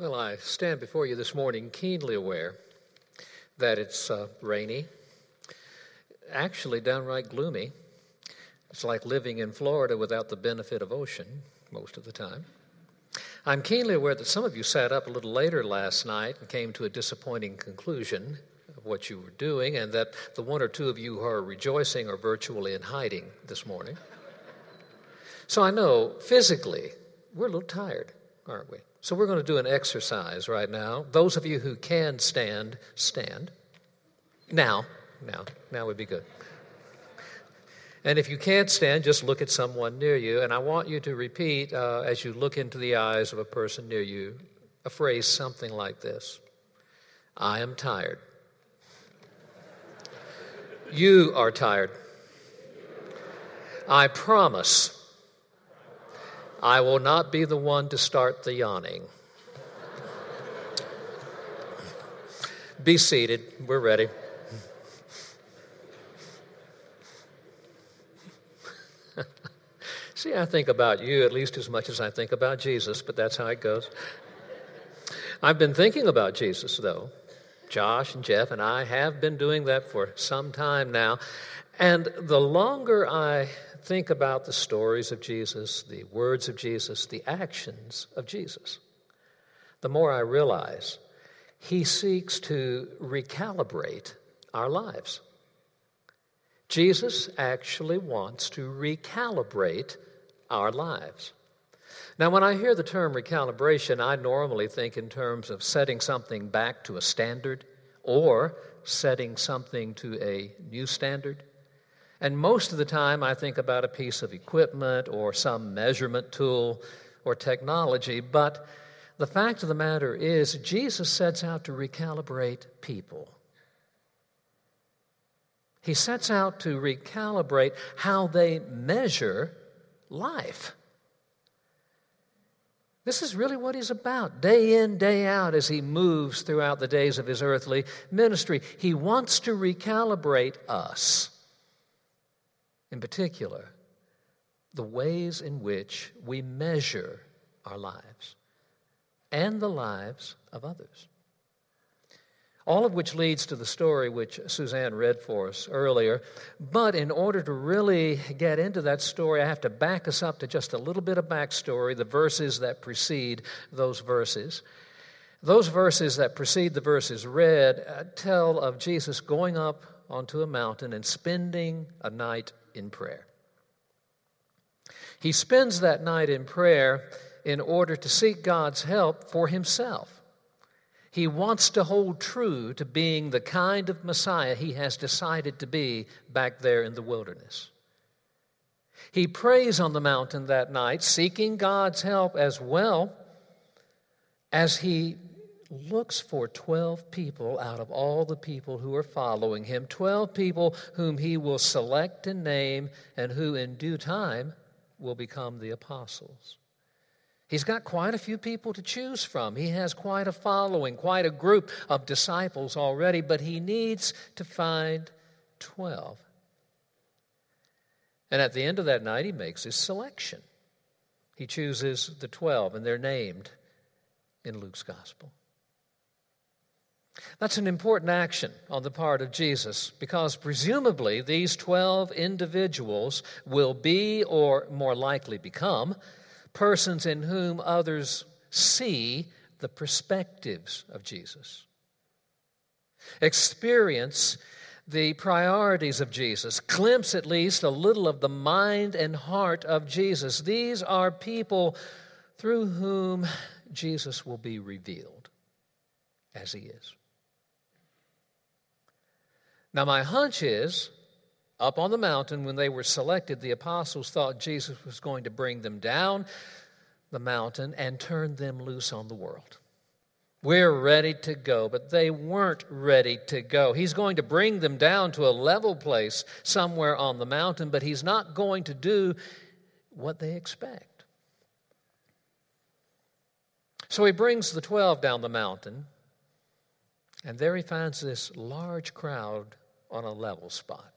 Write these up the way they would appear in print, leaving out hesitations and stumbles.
Well, I stand before you this morning keenly aware that it's rainy, actually downright gloomy. It's like living in Florida without the benefit of ocean most of the time. I'm keenly aware that some of you sat up a little later last night and came to a disappointing conclusion of what you were doing, and that the one or two of you who are rejoicing are virtually in hiding this morning. So I know physically we're a little tired, aren't we? So we're going to do an exercise right now. Those of you who can stand, stand. Now would be good. And if you can't stand, just look at someone near you. And I want you to repeat, as you look into the eyes of a person near you, a phrase something like this: I am tired. You are tired. I promise I will not be the one to start the yawning. Be seated. We're ready. See, I think about you at least as much as I think about Jesus, but that's how it goes. I've been thinking about Jesus, though. Josh and Jeff and I have been doing that for some time now. And the longer I think about the stories of Jesus, the words of Jesus, the actions of Jesus, the more I realize he seeks to recalibrate our lives. Jesus actually wants to recalibrate our lives. Now, when I hear the term recalibration, I normally think in terms of setting something back to a standard or setting something to a new standard. And most of the time, I think about a piece of equipment or some measurement tool or technology. But the fact of the matter is, Jesus sets out to recalibrate people. He sets out to recalibrate how they measure life. This is really what he's about, day in, day out, as he moves throughout the days of his earthly ministry. He wants to recalibrate us. In particular, the ways in which we measure our lives and the lives of others. All of which leads to the story which Suzanne read for us earlier. But in order to really get into that story, I have to back us up to just a little bit of backstory, the verses that precede those verses. Those verses that precede the verses read tell of Jesus going up onto a mountain and spending a night in prayer. He spends that night in prayer in order to seek God's help for himself. He wants to hold true to being the kind of Messiah he has decided to be back there in the wilderness. He prays on the mountain that night, seeking God's help as well as he looks for 12 people out of all the people who are following him, 12 people whom he will select and name and who in due time will become the apostles. He's got quite a few people to choose from. He has quite a following, quite a group of disciples already, but he needs to find 12. And at the end of that night, he makes his selection. He chooses the 12, and they're named in Luke's gospel. That's an important action on the part of Jesus, because presumably these 12 individuals will be, or more likely become, persons in whom others see the perspectives of Jesus, experience the priorities of Jesus, glimpse at least a little of the mind and heart of Jesus. These are people through whom Jesus will be revealed as he is. Now, my hunch is, up on the mountain when they were selected, the apostles thought Jesus was going to bring them down the mountain and turn them loose on the world. We're ready to go, but they weren't ready to go. He's going to bring them down to a level place somewhere on the mountain, but he's not going to do what they expect. So he brings the 12 down the mountain, and there he finds this large crowd on a level spot.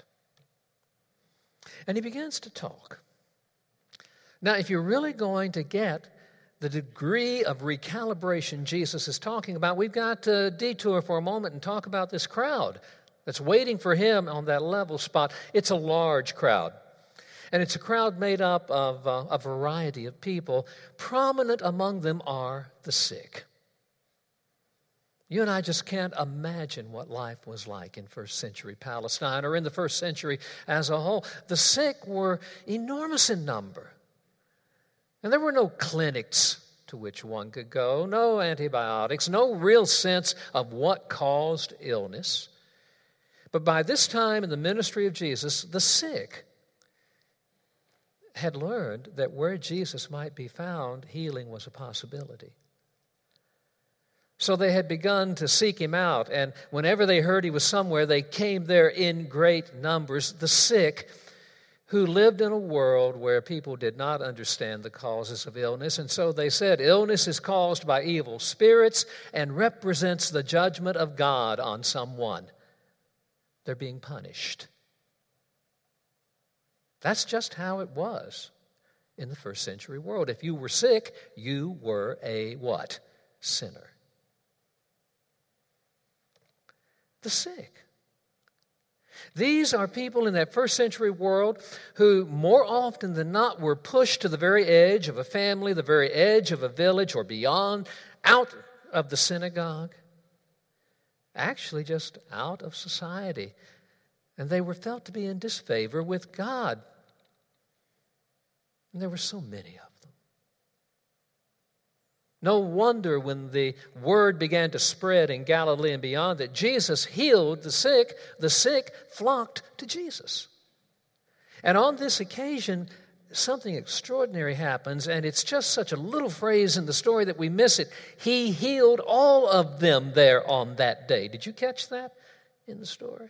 And he begins to talk. Now, if you're really going to get the degree of recalibration Jesus is talking about, we've got to detour for a moment and talk about this crowd that's waiting for him on that level spot. It's a large crowd. And it's a crowd made up of a variety of people. Prominent among them are the sick. You and I just can't imagine what life was like in first century Palestine or in the first century as a whole. The sick were enormous in number. And there were no clinics to which one could go, no antibiotics, no real sense of what caused illness. But by this time in the ministry of Jesus, the sick had learned that where Jesus might be found, healing was a possibility. So they had begun to seek him out, and whenever they heard he was somewhere, they came there in great numbers. The sick, who lived in a world where people did not understand the causes of illness, and so they said, illness is caused by evil spirits and represents the judgment of God on someone. They're being punished. That's just how it was in the first century world. If you were sick, you were a what? Sinner. The sick. These are people in that first century world who more often than not were pushed to the very edge of a family, the very edge of a village or beyond, out of the synagogue, actually just out of society. And they were felt to be in disfavor with God. And there were so many of them. No wonder when the word began to spread in Galilee and beyond that Jesus healed the sick flocked to Jesus. And on this occasion, something extraordinary happens, and it's just such a little phrase in the story that we miss it. He healed all of them there on that day. Did you catch that in the story?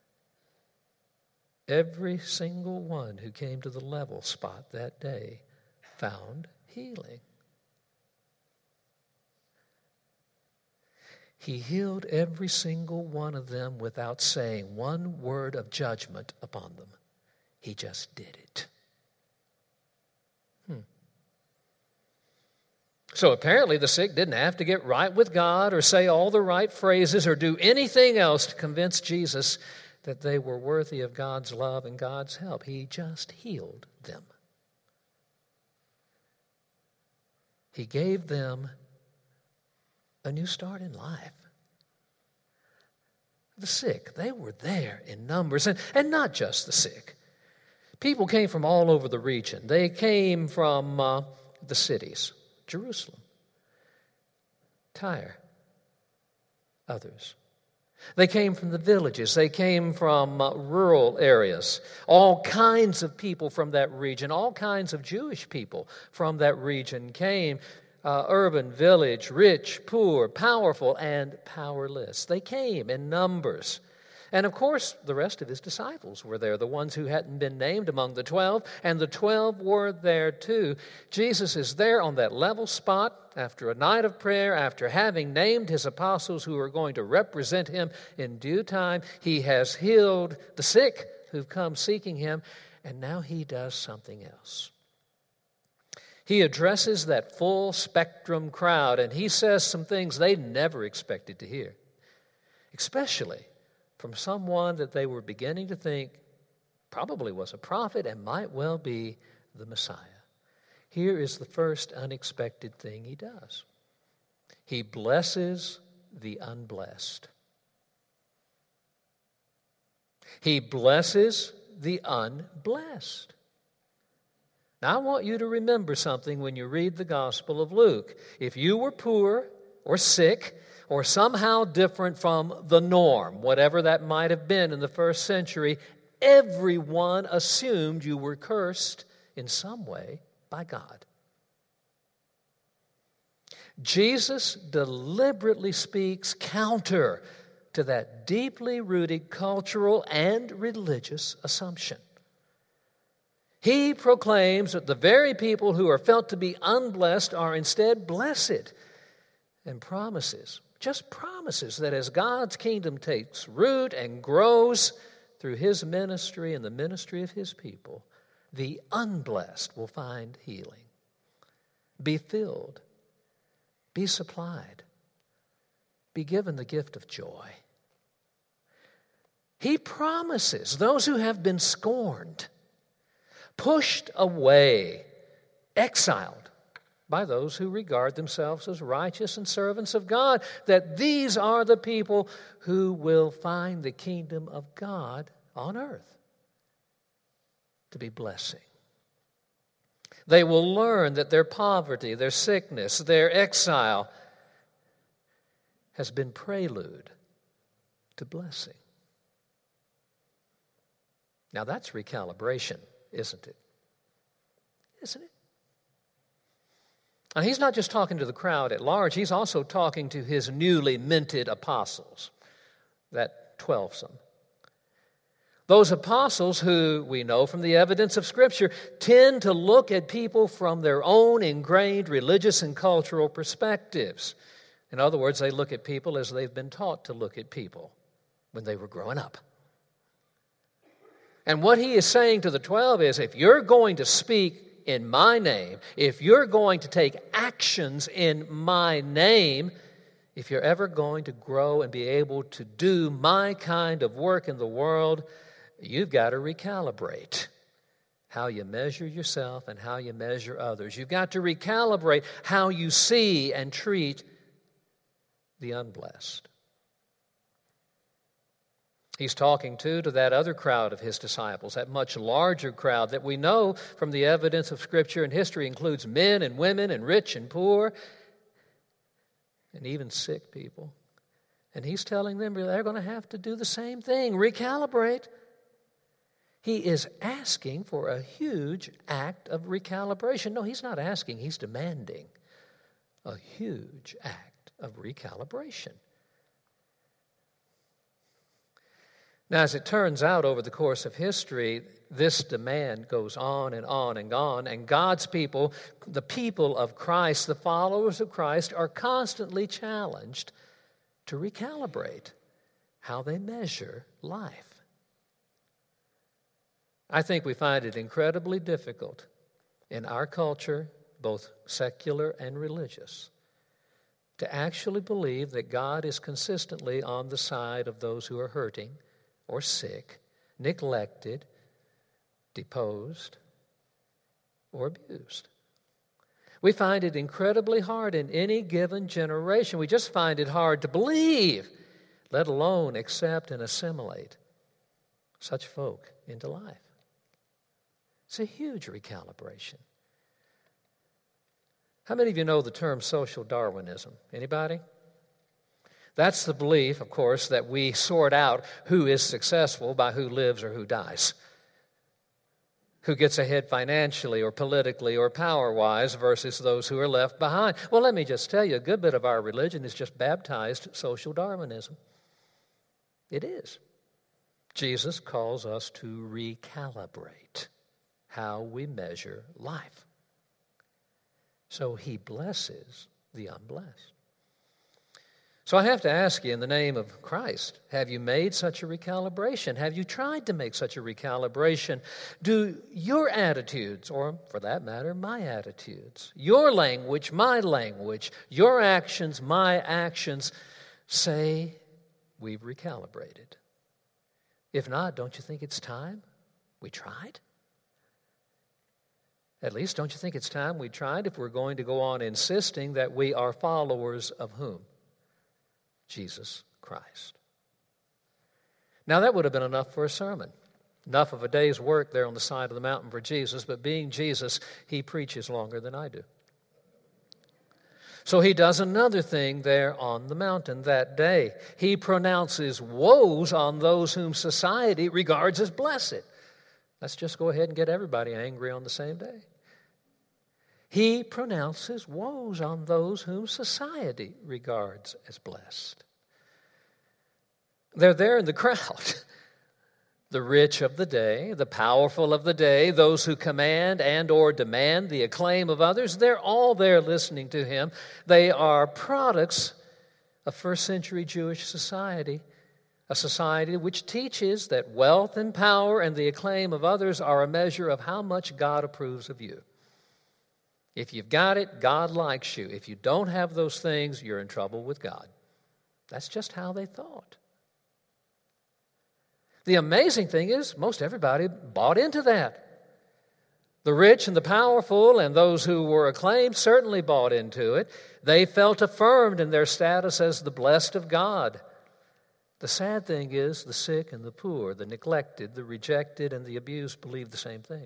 Every single one who came to the level spot that day found healing. He healed every single one of them without saying one word of judgment upon them. He just did it. So apparently the sick didn't have to get right with God or say all the right phrases or do anything else to convince Jesus that they were worthy of God's love and God's help. He just healed them. He gave them a new start in life. The sick, they were there in numbers, and not just the sick. People came from all over the region. They came from the cities, Jerusalem, Tyre, others. They came from the villages. They came from rural areas. All kinds of people from that region, all kinds of Jewish people from that region came. Urban, village, rich, poor, powerful, and powerless. They came in numbers. And of course, the rest of his disciples were there, the ones who hadn't been named among the 12, and the 12 were there too. Jesus is there on that level spot after a night of prayer, after having named his apostles who are going to represent him in due time. He has healed the sick who've come seeking him, and now he does something else. He addresses that full spectrum crowd, and he says some things they never expected to hear, especially from someone that they were beginning to think probably was a prophet and might well be the Messiah. Here is the first unexpected thing he does. He blesses the unblessed. He blesses the unblessed. Now, I want you to remember something when you read the Gospel of Luke. If you were poor or sick or somehow different from the norm, whatever that might have been in the first century, everyone assumed you were cursed in some way by God. Jesus deliberately speaks counter to that deeply rooted cultural and religious assumption. He proclaims that the very people who are felt to be unblessed are instead blessed, and promises that as God's kingdom takes root and grows through his ministry and the ministry of his people, the unblessed will find healing. be filled, be supplied, be given the gift of joy. He promises those who have been scorned, pushed away, exiled by those who regard themselves as righteous and servants of God, that these are the people who will find the kingdom of God on earth to be blessing. They will learn that their poverty, their sickness, their exile has been prelude to blessing. Now that's recalibration, isn't it? Isn't it? And he's not just talking to the crowd at large, he's also talking to his newly minted apostles, that 12-some. Those apostles who, we know from the evidence of Scripture, tend to look at people from their own ingrained religious and cultural perspectives. In other words, they look at people as they've been taught to look at people when they were growing up. And what he is saying to the 12 is, if you're going to speak in my name, if you're going to take actions in my name, if you're ever going to grow and be able to do my kind of work in the world, you've got to recalibrate how you measure yourself and how you measure others. You've got to recalibrate how you see and treat the unblessed. He's talking, too, to that other crowd of his disciples, that much larger crowd that we know from the evidence of Scripture and history includes men and women and rich and poor and even sick people. And he's telling them they're going to have to do the same thing, recalibrate. He is asking for a huge act of recalibration. No, he's not asking, he's demanding a huge act of recalibration. Now, as it turns out over the course of history, this demand goes on and on and on, and God's people, the people of Christ, the followers of Christ, are constantly challenged to recalibrate how they measure life. I think we find it incredibly difficult in our culture, both secular and religious, to actually believe that God is consistently on the side of those who are hurting or sick, neglected, deposed, or abused. We find it incredibly hard in any given generation. We just find it hard to believe, let alone accept and assimilate such folk into life. It's a huge recalibration. How many of you know the term social Darwinism? Anybody? That's the belief, of course, that we sort out who is successful by who lives or who dies. Who gets ahead financially or politically or power-wise versus those who are left behind. Well, let me just tell you, a good bit of our religion is just baptized social Darwinism. It is. Jesus calls us to recalibrate how we measure life. So he blesses the unblessed. So I have to ask you, in the name of Christ, have you made such a recalibration? Have you tried to make such a recalibration? Do your attitudes, or for that matter, my attitudes, your language, my language, your actions, my actions, say we've recalibrated? If not, don't you think it's time we tried? At least, don't you think it's time we tried if we're going to go on insisting that we are followers of whom? Jesus Christ. Now, that would have been enough for a sermon. Enough of a day's work there on the side of the mountain for Jesus, but being Jesus, he preaches longer than I do. So he does another thing there on the mountain that day. He pronounces woes on those whom society regards as blessed. Let's just go ahead and get everybody angry on the same day. He pronounces woes on those whom society regards as blessed. They're there in the crowd. The rich of the day, the powerful of the day, those who command and or demand the acclaim of others, they're all there listening to him. They are products of first century Jewish society, a society which teaches that wealth and power and the acclaim of others are a measure of how much God approves of you. If you've got it, God likes you. If you don't have those things, you're in trouble with God. That's just how they thought. The amazing thing is, most everybody bought into that. The rich and the powerful and those who were acclaimed certainly bought into it. They felt affirmed in their status as the blessed of God. The sad thing is, the sick and the poor, the neglected, the rejected, and the abused believed the same thing.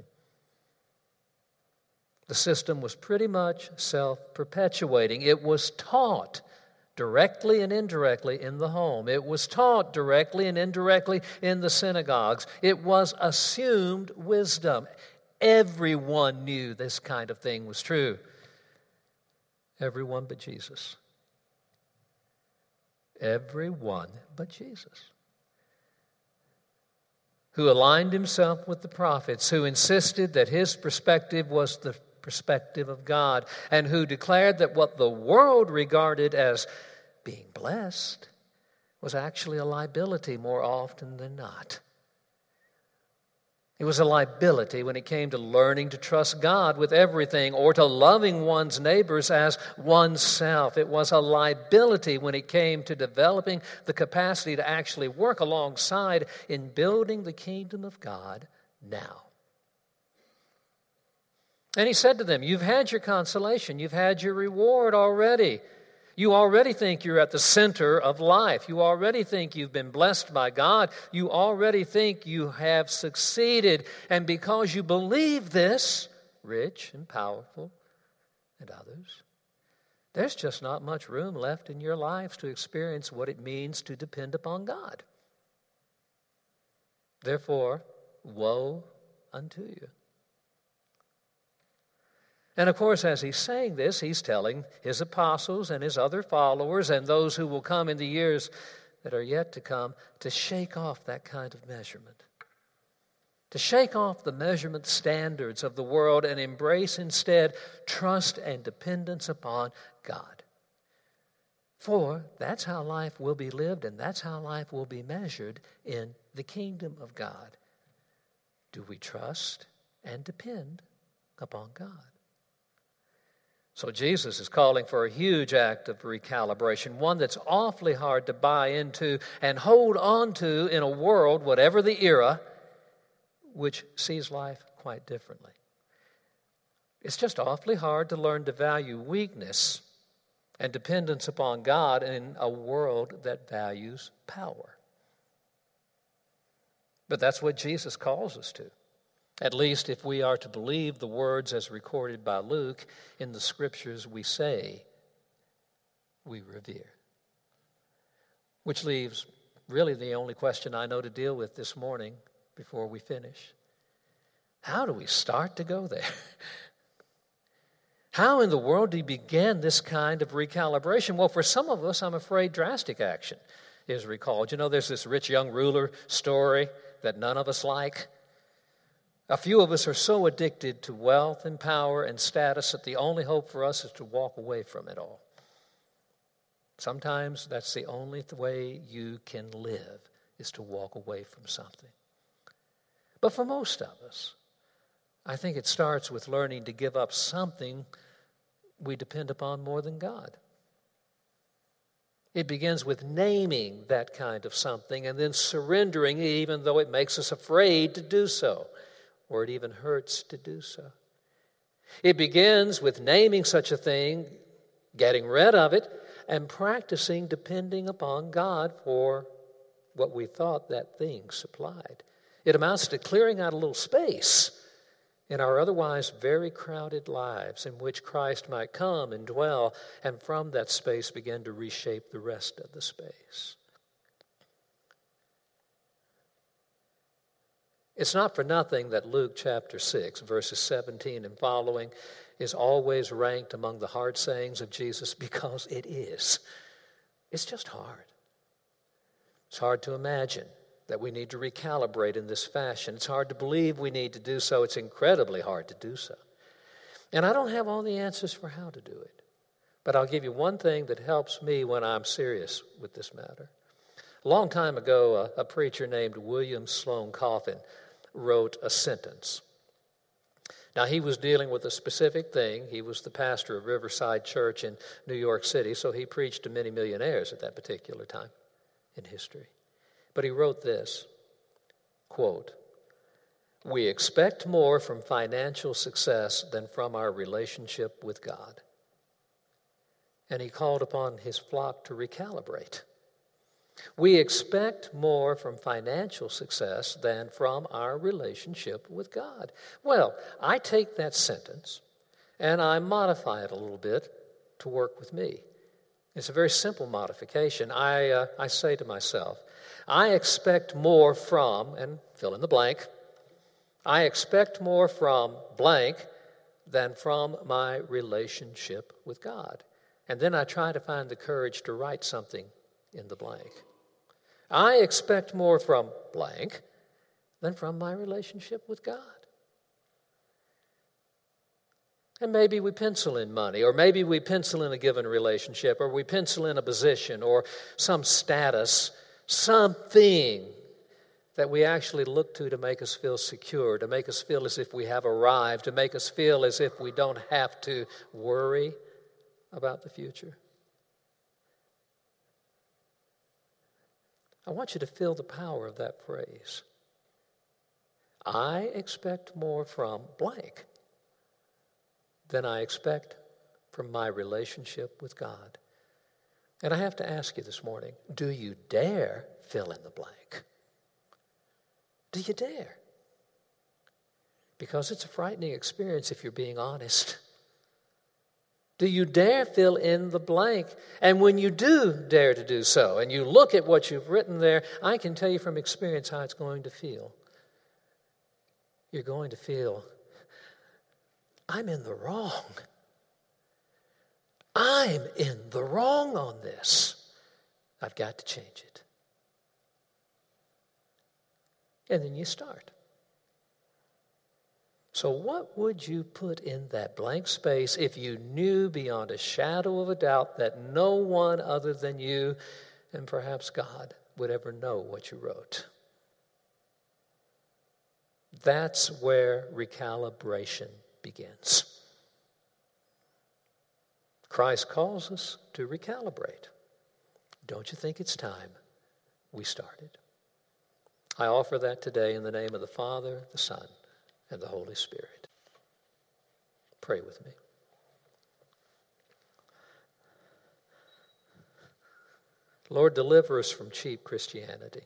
The system was pretty much self-perpetuating. It was taught directly and indirectly in the home. It was taught directly and indirectly in the synagogues. It was assumed wisdom. Everyone knew this kind of thing was true. Everyone but Jesus. Everyone but Jesus. Who aligned himself with the prophets, who insisted that his perspective was the perspective of God, and who declared that what the world regarded as being blessed was actually a liability more often than not. It was a liability when it came to learning to trust God with everything or to loving one's neighbors as oneself. It was a liability when it came to developing the capacity to actually work alongside in building the kingdom of God now. And he said to them, you've had your consolation. You've had your reward already. You already think you're at the center of life. You already think you've been blessed by God. You already think you have succeeded. And because you believe this, rich and powerful and others, there's just not much room left in your lives to experience what it means to depend upon God. Therefore, woe unto you. And of course, as he's saying this, he's telling his apostles and his other followers and those who will come in the years that are yet to come to shake off that kind of measurement. To shake off the measurement standards of the world and embrace instead trust and dependence upon God. For that's how life will be lived and that's how life will be measured in the kingdom of God. Do we trust and depend upon God? So Jesus is calling for a huge act of recalibration, one that's awfully hard to buy into and hold on to in a world, whatever the era, which sees life quite differently. It's just awfully hard to learn to value weakness and dependence upon God in a world that values power. But that's what Jesus calls us to. At least if we are to believe the words as recorded by Luke in the scriptures we say we revere. Which leaves really the only question I know to deal with this morning before we finish. How do we start to go there? How in the world do you begin this kind of recalibration? Well, for some of us, I'm afraid drastic action is recalled. You know, there's this rich young ruler story that none of us like. A few of us are so addicted to wealth and power and status that the only hope for us is to walk away from it all. Sometimes that's the only way you can live, is to walk away from something. But for most of us, I think it starts with learning to give up something we depend upon more than God. It begins with naming that kind of something and then surrendering it even though it makes us afraid to do so. Or it even hurts to do so. It begins with naming such a thing, getting rid of it, and practicing depending upon God for what we thought that thing supplied. It amounts to clearing out a little space in our otherwise very crowded lives in which Christ might come and dwell, and from that space begin to reshape the rest of the space. It's not for nothing that Luke chapter 6, verses 17 and following is always ranked among the hard sayings of Jesus, because it is. It's just hard. It's hard to imagine that we need to recalibrate in this fashion. It's hard to believe we need to do so. It's incredibly hard to do so. And I don't have all the answers for how to do it. But I'll give you one thing that helps me when I'm serious with this matter. A long time ago, a preacher named William Sloane Coffin wrote a sentence. Now, he was dealing with a specific thing. He was the pastor of Riverside Church in New York City, so he preached to many millionaires at that particular time in history. But he wrote this, quote, "We expect more from financial success than from our relationship with God." And he called upon his flock to recalibrate. We expect more from financial success than from our relationship with God. Well, I take that sentence and I modify it a little bit to work with me. It's a very simple modification. I say to myself, I expect more from, and fill in the blank, I expect more from blank than from my relationship with God. And then I try to find the courage to write something in the blank. I expect more from blank than from my relationship with God. And maybe we pencil in money, or maybe we pencil in a given relationship, or we pencil in a position, or some status, something that we actually look to make us feel secure, to make us feel as if we have arrived, to make us feel as if we don't have to worry about the future. I want you to feel the power of that phrase. I expect more from blank than I expect from my relationship with God. And I have to ask you this morning, do you dare fill in the blank? Do you dare? Because it's a frightening experience if you're being honest. Do you dare fill in the blank? And when you do dare to do so, and you look at what you've written there, I can tell you from experience how it's going to feel. You're going to feel, I'm in the wrong. I'm in the wrong on this. I've got to change it. And then you start. So what would you put in that blank space if you knew beyond a shadow of a doubt that no one other than you and perhaps God would ever know what you wrote? That's where recalibration begins. Christ calls us to recalibrate. Don't you think it's time we started? I offer that today in the name of the Father, the Son, and the Holy Spirit. Pray with me. Lord, deliver us from cheap Christianity,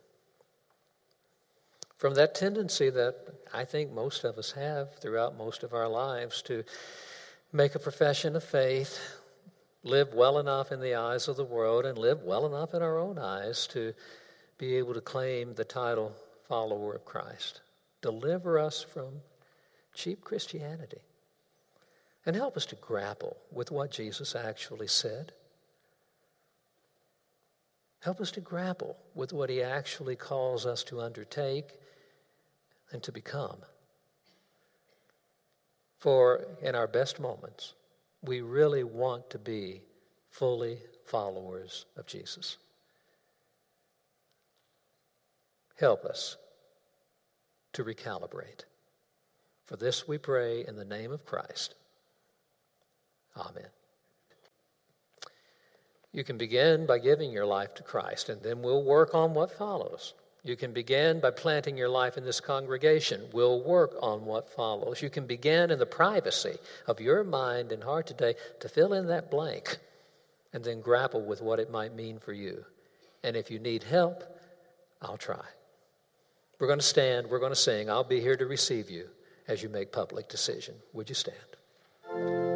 from that tendency that I think most of us have throughout most of our lives to make a profession of faith, live well enough in the eyes of the world, and live well enough in our own eyes to be able to claim the title follower of Christ. Deliver us from cheap Christianity and help us to grapple with what Jesus actually said. Help us to grapple with what he actually calls us to undertake and to become. For in our best moments, we really want to be fully followers of Jesus. Help us to recalibrate. For this we pray in the name of Christ. Amen. You can begin by giving your life to Christ, and then we'll work on what follows. You can begin by planting your life in this congregation. We'll work on what follows. You can begin in the privacy of your mind and heart today to fill in that blank and then grapple with what it might mean for you. And if you need help, I'll try. We're going to stand. We're going to sing. I'll be here to receive you as you make public decision. Would you stand?